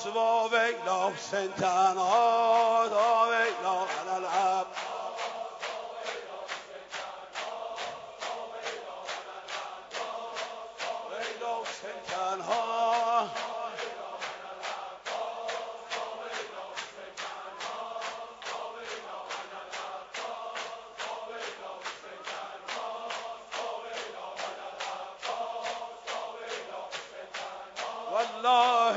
عباس و ویلا حسین تنها و ویلا العب ویلا حسین تنها والله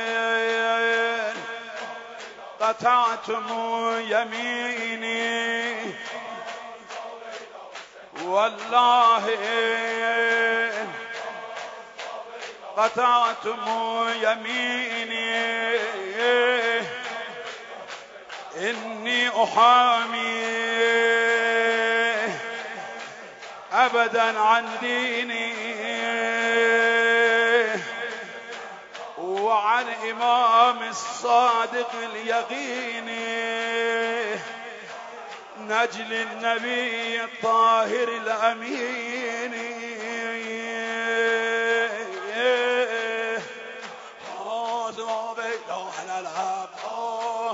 قطعتم يميني والله قطعتم يميني إني أحامي أبدا عن ديني وعن إمام الصادق اليقين نجل النبي الطاهر الأمين على العباس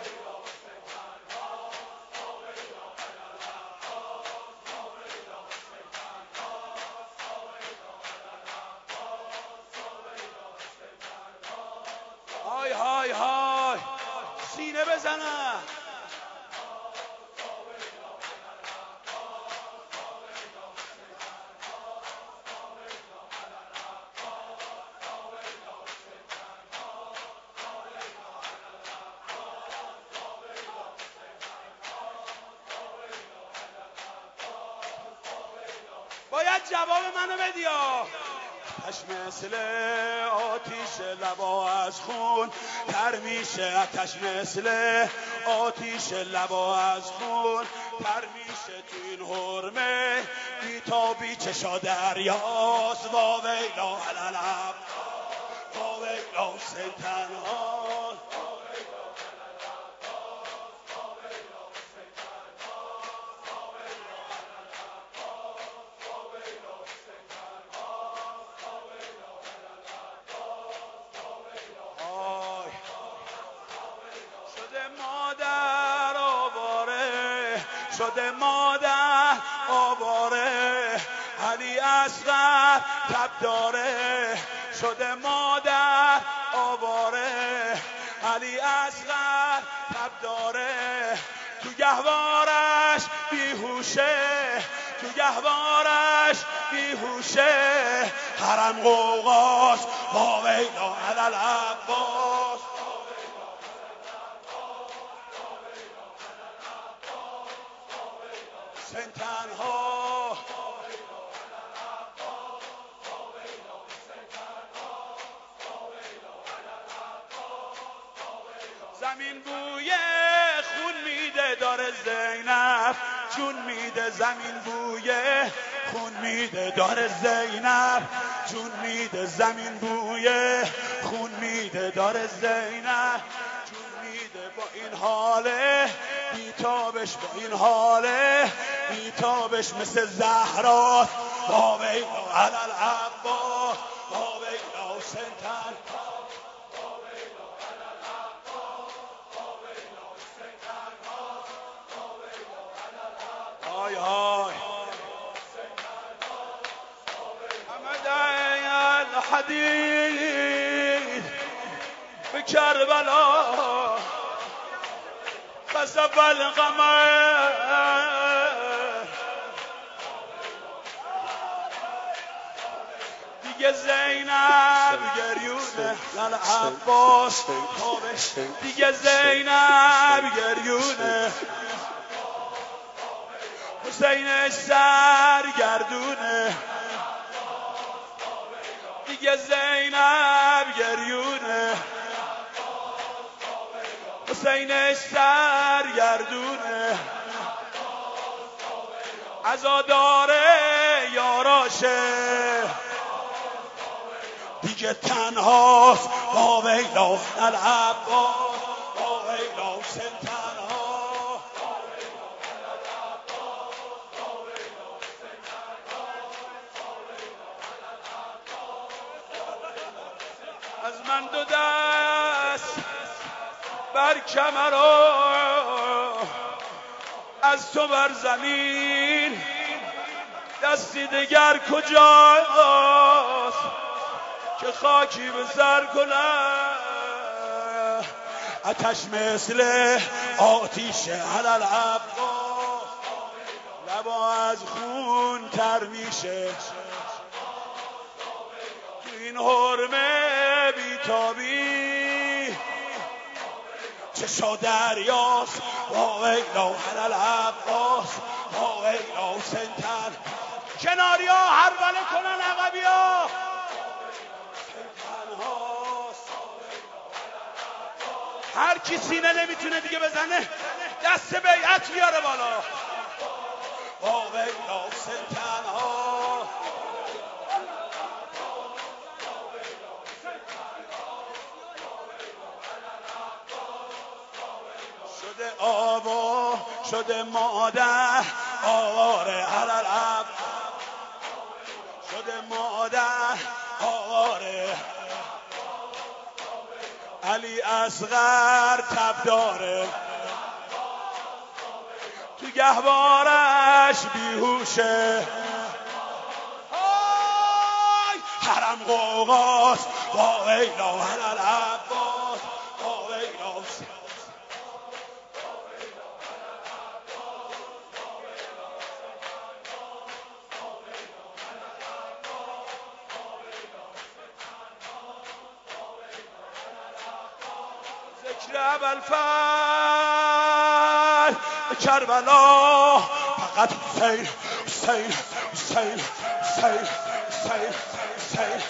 های های های سینه بزنه باید جواب منو بدیا آتش مثل آتیش لبا از خون تر میشه آتش مثل آتیش لبا از خون تر میشه تو این حرمه بیتابی چشا دریاست وا ویلا علالب وا ویلا حسین تنها شده مادر آواره علی اصغر تب داره شده مادر آواره علی اصغر تب داره تو گهوارش بیهوشه تو گهوارش بیهوشه حرم قوقاست وا ویلا علی العباس حسین تنها زمین بوی خون میده داره زینب جون میده زمین بوی خون میده داره زینب جون میده زمین بوی خون میده داره زینب جون میده با این حاله بیتابش با این حاله بیتابش مثل زهرات وا ویلا علی العباس وا ویلا حسین تنها های های حمد الحديث بكربلاء خسف القمر دیگه زینب گریونه لال عباس دیگه زینب گریونه حسین سرگردونه دیگه زینب گریونه حسین سرگردونه عزاداره یاراشه دیگه تنهاست وا ویلا العباس وا ویلا حسین تنها از من دو دست دست بر کمر از تو بر زمین دستی دگر کجاست که خاکی به سر کنه آتش مثل آتیش علل عباس لبا از خون تر میشه تو این حرمه بیتابی چشا دریاست با ویلا علل عباس با ویلا سنتن کناری ها هربله کنن عقبی ها هر کی سینه نمیتونه دیگه بزنه دست بیعت بیاره بالا با ویلا سنتن ها شده آوا شده مادر آواره علل عب شده مادر آواره علی اصغر تب داره تو گهوارش بیهوشه حرم قوقاست با ویلا علل عباس با ویلا ذکر ابوالفضل کربلا فقط حسین حسین حسین حسین حسین حسین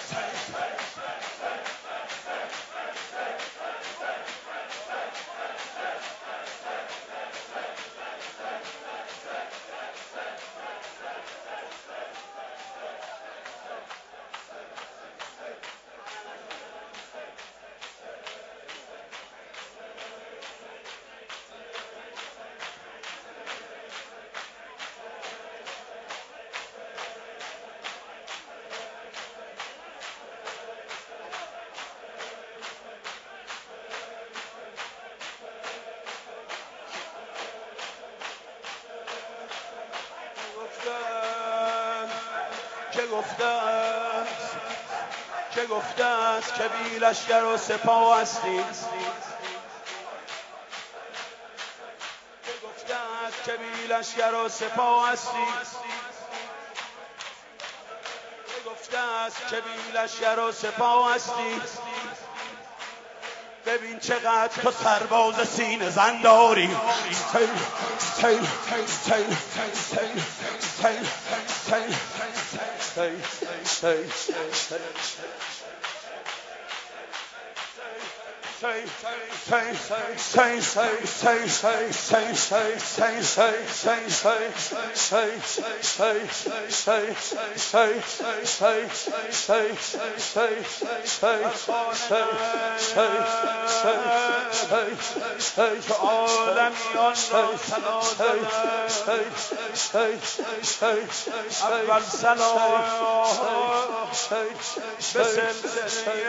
که گفته است که بی لشکر و سپاه هستی که گفته است که بی لشکر و سپاه هستی که گفته است که بی لشکر و سپاه هستی ببین چقدر تو سرباز سینه زن داری عالمیان را سنا اول سلام به سلسله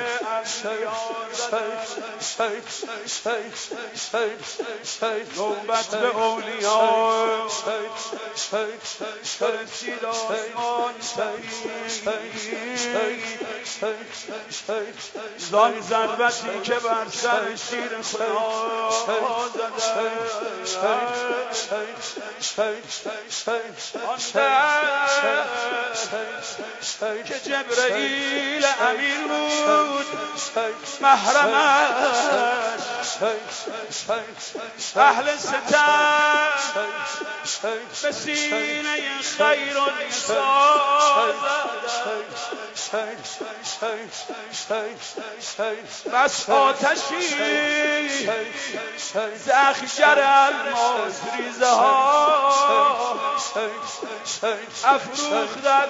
نوبت به اولیا رسید آسمان زان ضربتی که بر سر شیر خدا زده که جبرئیل امین بود محرمش اهل ستم به سینه خیر و نسا بس آتشی زخگر الماس ریزه ها افروختند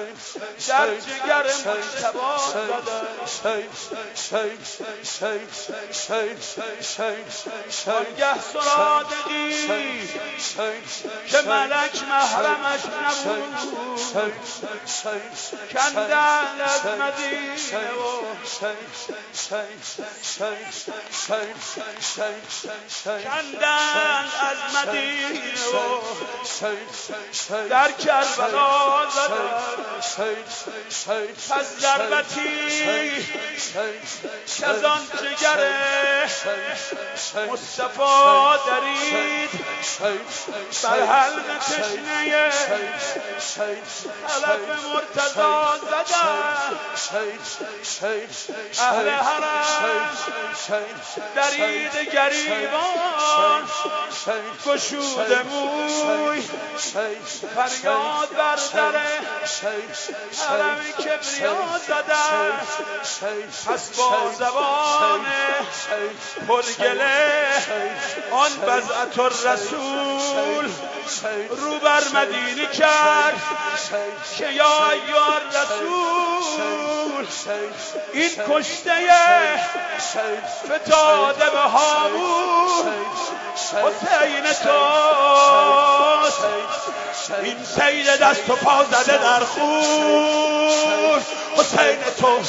در جگر مجتبی زدند آنگه سرادقی که ملک محرمش نبود کندن از مدینه و کندن از مدینه و در کربلا زدن پس ضربتی که از آن جگر مصطفی درید بر حلق تشنه حلف مرتضی زدن اهل حرم درید گریبان گشوده موی فریاد بر در حرم کبریا زدن پس با زبان پرگله آن بضعة الرسول رو بر مدینه کرد که یا ایها الرسول این کشته فتاده به هامون حسین توست این سید دست و پا زده در خون حسین تو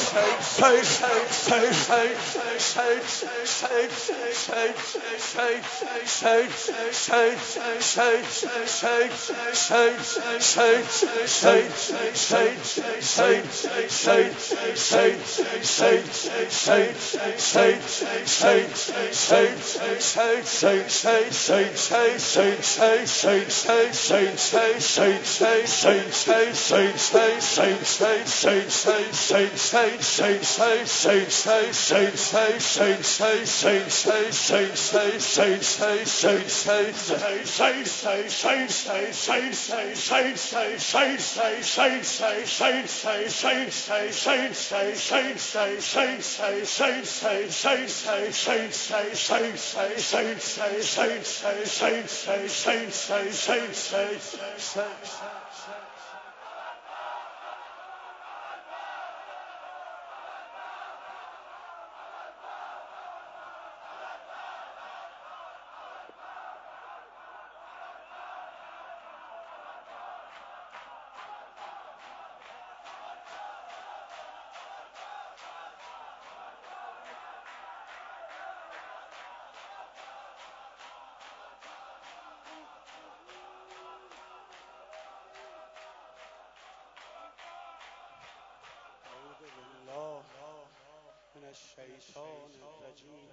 من الشیطان الرجیم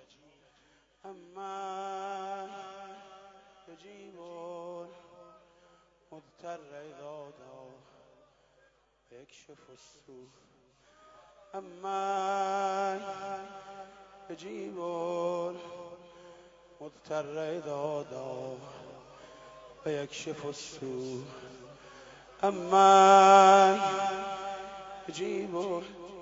اما یجیب مضطر اذا دعا یکشف السوء اما یجیب مضطر اذا دعا یکشف السوء اما یجیب